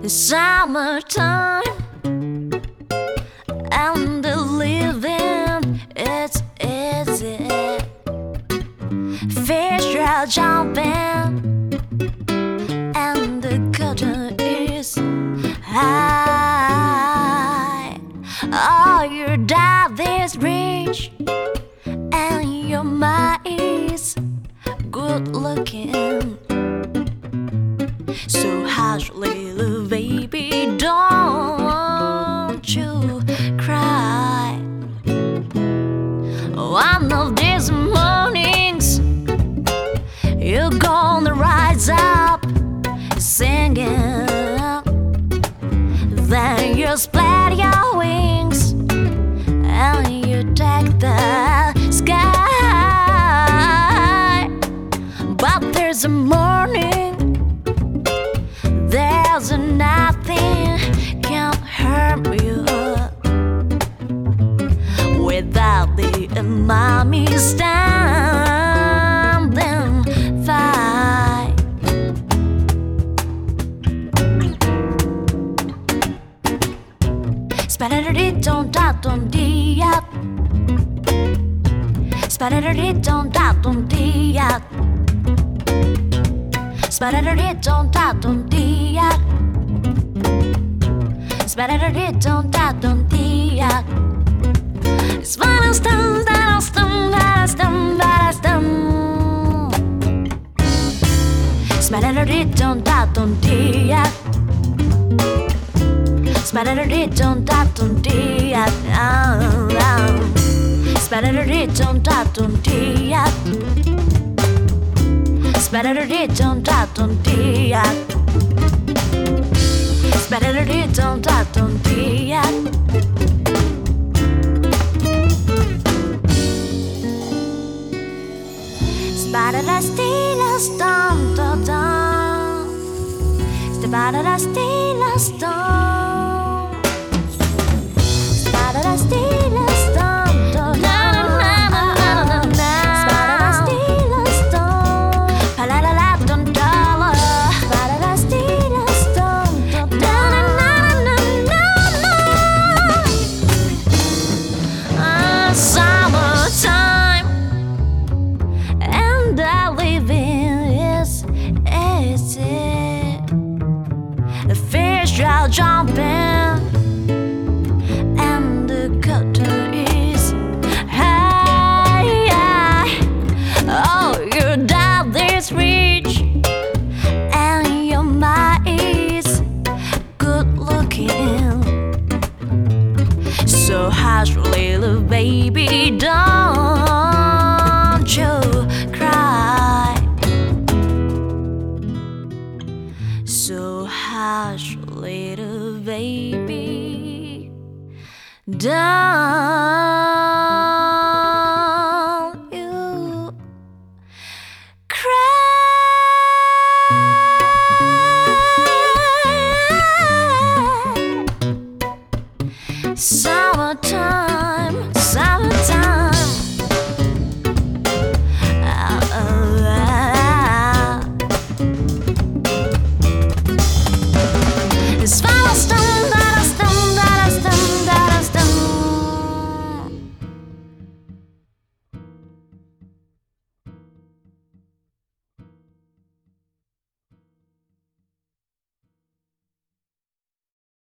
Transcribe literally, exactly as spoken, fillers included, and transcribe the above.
It's summertime and the living it's easy. Fish are jumping and the curtain is high. Oh, your dad is rich and your mom is good looking. So hush, little baby, don't you cry. One of these mornings you're gonna rise up singing. Then you spread your wings and you take the sky. But there's a morning, there's nothing can harm you without the mommy standing by. Spadadadidon-da-dum-dee-ya. Spadadadidon-da-dum-dee-ya. Spadadadidon-da-dum-dee-ya. Spadadadidon-da-dum-dee-ya. Spadadadidon, da-dum, Spadadadidon-da-dum-dee-ya. Spadadadidon-da-dum-dee-ya. Spadadadidon-da-dum-dee-ya. Spadadadidon-da-dum-dee-ya. Spadadadidon-da-dum-dee-ya. Spadadadidon-da-dum. Spadadadidon-da-dum. Spadadadidon-da-dum. Summertime and the living is easy. The fish are jumping and the curtain is high. Oh, your dad is rich and your mom is good looking. So hush, little baby, don't you cry. So hush, little baby, don't